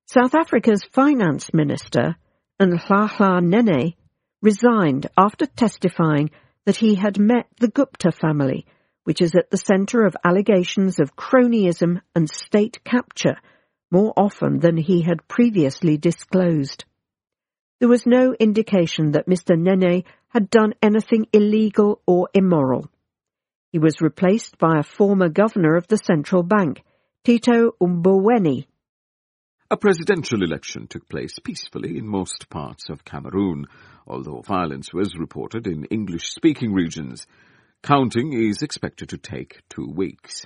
South Africa's finance minister, Nhlanhla Nene, resigned after testifying that he had met the Gupta family, which is at the centre of allegations of cronyism and state capture, more often than he had previously disclosed. There was no indication that Mr. Nene had done anything illegal or immoral. He was replaced by a former governor of the central bank, Tito Mboweni. A presidential election took place peacefully in most parts of Cameroon, although violence was reported in English-speaking regions. Counting is expected to take 2 weeks.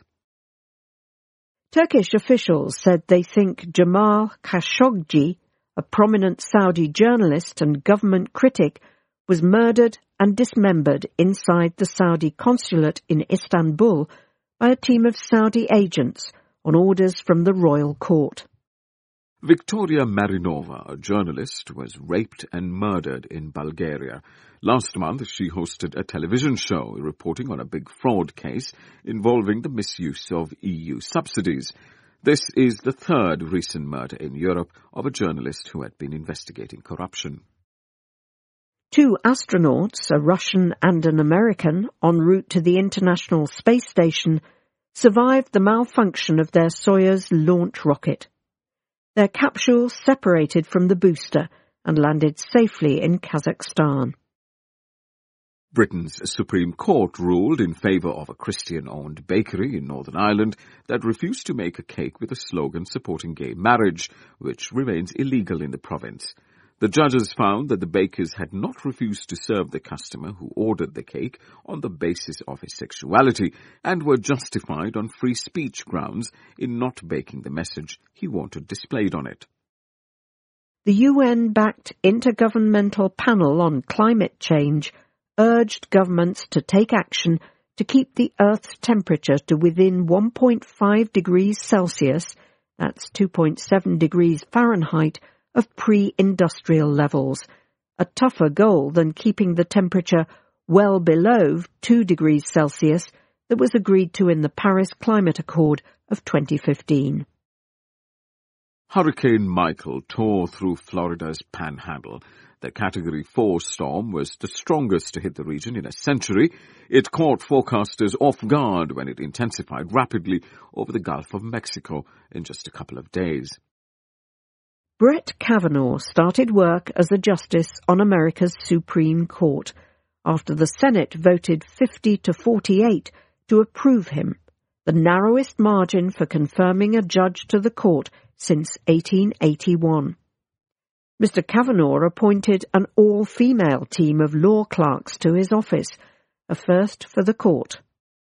Turkish officials said they think Jamal Khashoggi, a prominent Saudi journalist and government critic, was murdered and dismembered inside the Saudi consulate in Istanbul by a team of Saudi agents on orders from the royal court. Victoria Marinova, a journalist, was raped and murdered in Bulgaria. Last month, she hosted a television show reporting on a big fraud case involving the misuse of EU subsidies. This is the third recent murder in Europe of a journalist who had been investigating corruption. 2 astronauts, a Russian and an American, en route to the International Space Station, survived the malfunction of their Soyuz launch rocket. Their capsule separated from the booster and landed safely in Kazakhstan. Britain's Supreme Court ruled in favour of a Christian-owned bakery in Northern Ireland that refused to make a cake with a slogan supporting gay marriage, which remains illegal in the province. The judges found that the bakers had not refused to serve the customer who ordered the cake on the basis of his sexuality and were justified on free speech grounds in not baking the message he wanted displayed on it. The UN-backed Intergovernmental Panel on Climate Change urged governments to take action to keep the Earth's temperature to within 1.5 degrees Celsius, that's 2.7 degrees Fahrenheit, of pre-industrial levels, a tougher goal than keeping the temperature well below 2 degrees Celsius that was agreed to in the Paris Climate Accord of 2015. Hurricane Michael tore through Florida's panhandle. The Category 4 storm was the strongest to hit the region in a century. It caught forecasters off guard when it intensified rapidly over the Gulf of Mexico in just a couple of days. Brett Kavanaugh started work as a justice on America's Supreme Court after the Senate voted 50-48 to approve him, the narrowest margin for confirming a judge to the court since 1881. Mr. Kavanaugh appointed an all-female team of law clerks to his office, a first for the court.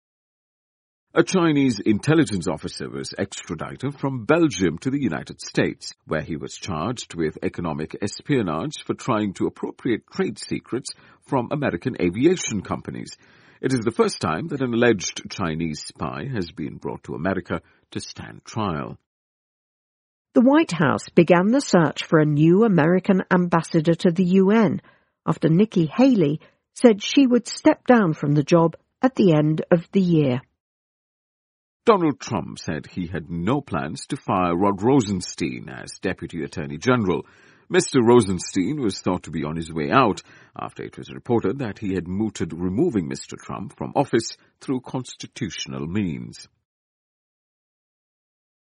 A Chinese intelligence officer was extradited from Belgium to the United States, where he was charged with economic espionage for trying to appropriate trade secrets from American aviation companies. It is the first time that an alleged Chinese spy has been brought to America to stand trial. The White House began the search for a new American ambassador to the UN after Nikki Haley said she would step down from the job at the end of the year. Donald Trump said he had no plans to fire Rod Rosenstein as Deputy Attorney General. Mr. Rosenstein was thought to be on his way out after it was reported that he had mooted removing Mr. Trump from office through constitutional means.